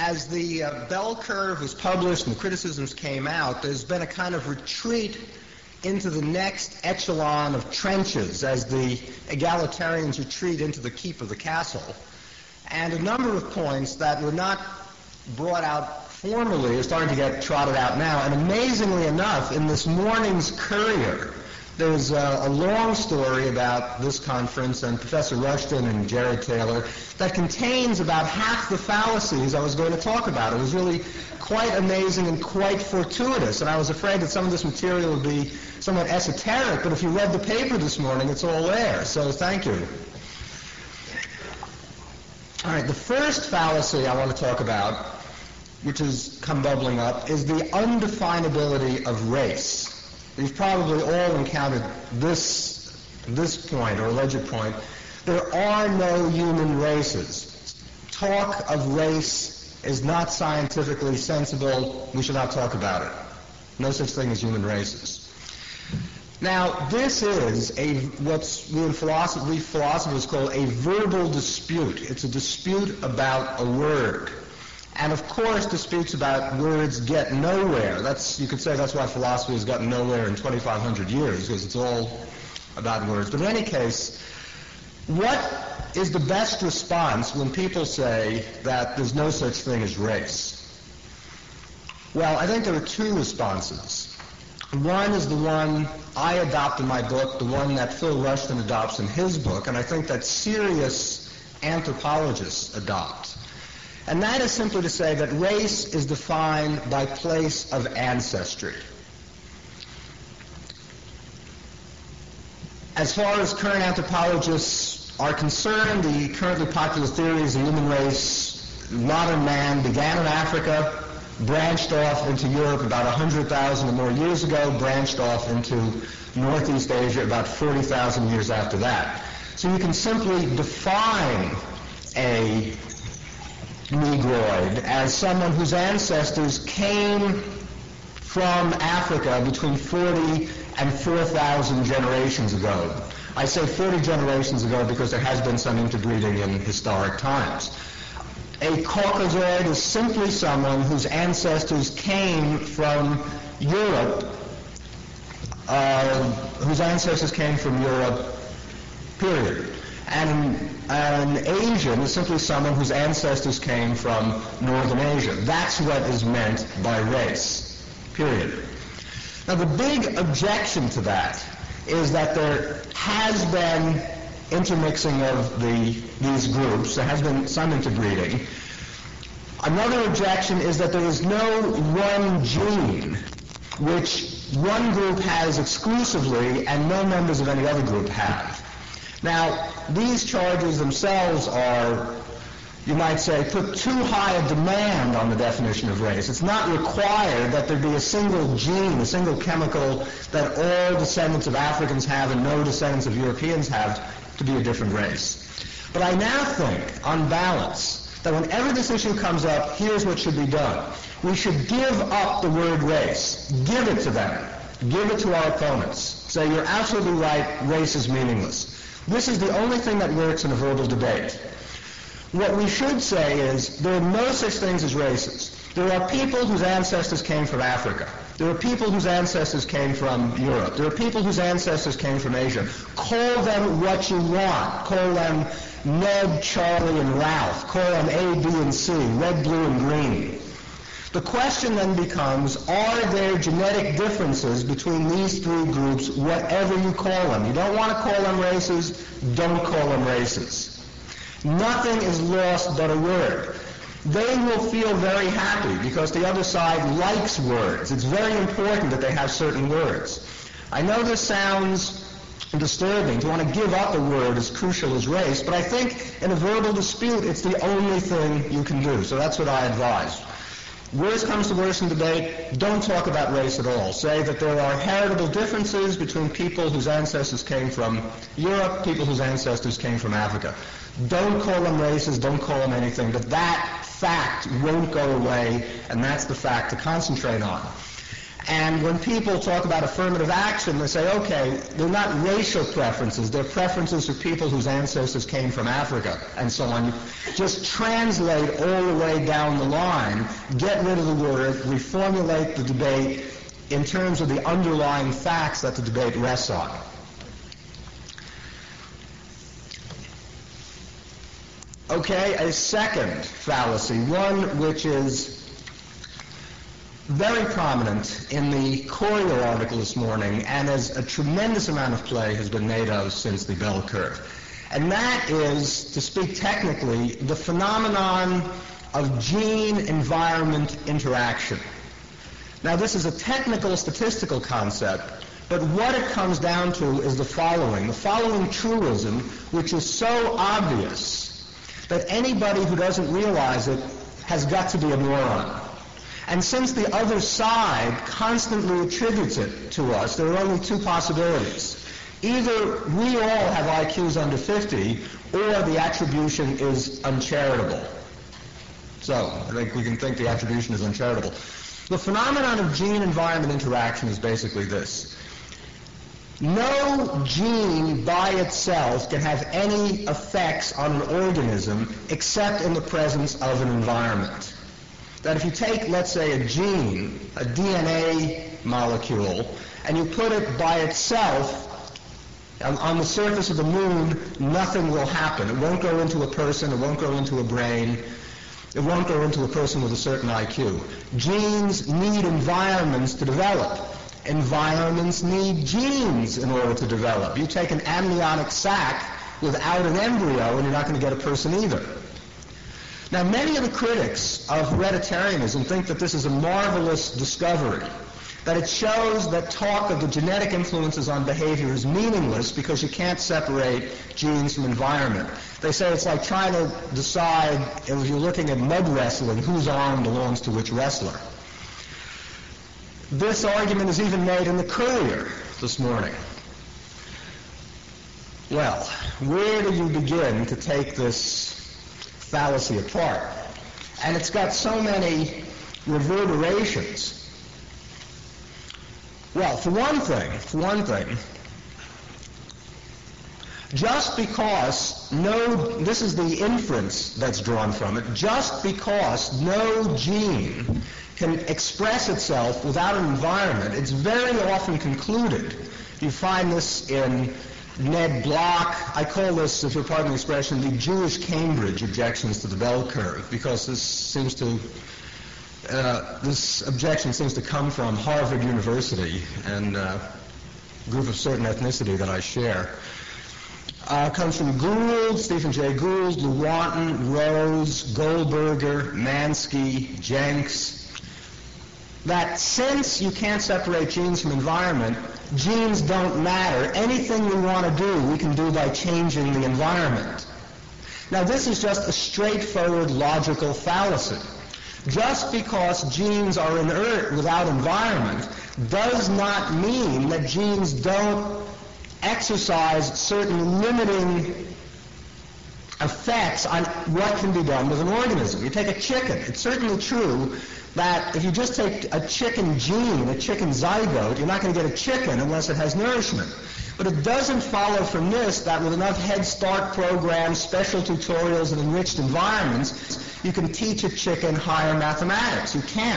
as the bell curve was published and the criticisms came out, there's been a kind of retreat into the next echelon of trenches as the egalitarians retreat into the keep of the castle. And a number of points that were not brought out formally are starting to get trotted out now. And amazingly enough, in this morning's Courier, there's a long story about this conference and Professor Rushton and Jared Taylor that contains about half the fallacies I was going to talk about. It was really quite amazing and quite fortuitous, and I was afraid that some of this material would be somewhat esoteric, but if you read the paper this morning, it's all there, so thank you. All right, the first fallacy I want to talk about, which has come bubbling up, is the undefinability of race. You've probably all encountered this point, or alleged point. There are no human races. Talk of race is not scientifically sensible. We should not talk about it. No such thing as human races. Now, this is what we philosophers call a verbal dispute. It's a dispute about a word. And of course, disputes about words get nowhere. You could say that's why philosophy has gotten nowhere in 2,500 years, because it's all about words. But in any case, what is the best response when people say that there's no such thing as race? Well, I think there are two responses. One is the one I adopt in my book, the one that Phil Rushton adopts in his book, and I think that serious anthropologists adopt. And that is simply to say that race is defined by place of ancestry. As far as current anthropologists are concerned, the currently popular theory is the human race, modern man, began in Africa, branched off into Europe about 100,000 or more years ago, branched off into Northeast Asia about 40,000 years after that. So you can simply define a Negroid as someone whose ancestors came from Africa between 40 and 4,000 generations ago. I say 40 generations ago because there has been some interbreeding in historic times. A Caucasoid is simply someone whose ancestors came from Europe, period. And an Asian is simply someone whose ancestors came from Northern Asia. That's what is meant by race, period. Now, the big objection to that is that there has been intermixing of these groups. There has been some interbreeding. Another objection is that there is no one gene which one group has exclusively and no members of any other group have. Now, these charges themselves are, you might say, put too high a demand on the definition of race. It's not required that there be a single gene, a single chemical that all descendants of Africans have and no descendants of Europeans have to be a different race. But I now think, on balance, that whenever this issue comes up, here's what should be done. We should give up the word race. Give it to them. Give it to our opponents. Say, you're absolutely right, race is meaningless. This is the only thing that works in a verbal debate. What we should say is there are no such things as races. There are people whose ancestors came from Africa. There are people whose ancestors came from Europe. There are people whose ancestors came from Asia. Call them what you want. Call them Ned, Charlie, and Ralph. Call them A, B, and C, red, blue, and green. The question then becomes, are there genetic differences between these three groups, whatever you call them? You don't want to call them races, don't call them races. Nothing is lost but a word. They will feel very happy because the other side likes words. It's very important that they have certain words. I know this sounds disturbing. To want to give up a word as crucial as race, but I think in a verbal dispute, it's the only thing you can do. So that's what I advise. Worst comes to worst in debate, don't talk about race at all. Say that there are heritable differences between people whose ancestors came from Europe, people whose ancestors came from Africa. Don't call them races, don't call them anything, but that fact won't go away, and that's the fact to concentrate on. And when people talk about affirmative action, they say, okay, they're not racial preferences, they're preferences for people whose ancestors came from Africa, and so on. You just translate all the way down the line, get rid of the word, reformulate the debate in terms of the underlying facts that the debate rests on. Okay, a second fallacy, one which is very prominent in the Courier article this morning, and as a tremendous amount of play has been made of since the bell curve. And that is, to speak technically, the phenomenon of gene-environment interaction. Now, this is a technical statistical concept, but what it comes down to is the following truism, which is so obvious that anybody who doesn't realize it has got to be a moron. And since the other side constantly attributes it to us, there are only two possibilities. Either we all have IQs under 50, or the attribution is uncharitable. So, I think we can think the attribution is uncharitable. The phenomenon of gene-environment interaction is basically this. No gene by itself can have any effects on an organism except in the presence of an environment. That if you take, let's say, a gene, a DNA molecule, and you put it by itself on the surface of the moon, nothing will happen. It won't go into a person, it won't go into a brain, it won't go into a person with a certain IQ. Genes need environments to develop. Environments need genes in order to develop. You take an amniotic sac without an embryo and you're not going to get a person either. Now, many of the critics of hereditarianism think that this is a marvelous discovery, that it shows that talk of the genetic influences on behavior is meaningless because you can't separate genes from environment. They say it's like trying to decide, if you're looking at mud wrestling, whose arm belongs to which wrestler. This argument is even made in the Courier this morning. Well, where do you begin to take this fallacy apart? And it's got so many reverberations. Well, for one thing, just because this is the inference that's drawn from it, just because no gene can express itself without an environment, it's very often concluded. You find this in Ned Block. I call this, if you'll pardon the expression, the Jewish Cambridge objections to the bell curve, because this objection seems to come from Harvard University and a group of certain ethnicity that I share. Comes from Gould, Stephen Jay Gould, Lewontin, Rose, Goldberger, Mansky, Jenks, that since you can't separate genes from environment, genes don't matter. Anything we want to do, we can do by changing the environment. Now, this is just a straightforward logical fallacy. Just because genes are inert without environment does not mean that genes don't exercise certain limiting effects on what can be done with an organism. You take a chicken. It's certainly true that if you just take a chicken gene, a chicken zygote, you're not going to get a chicken unless it has nourishment. But it doesn't follow from this that with enough Head Start programs, special tutorials, and enriched environments, you can teach a chicken higher mathematics. You can't.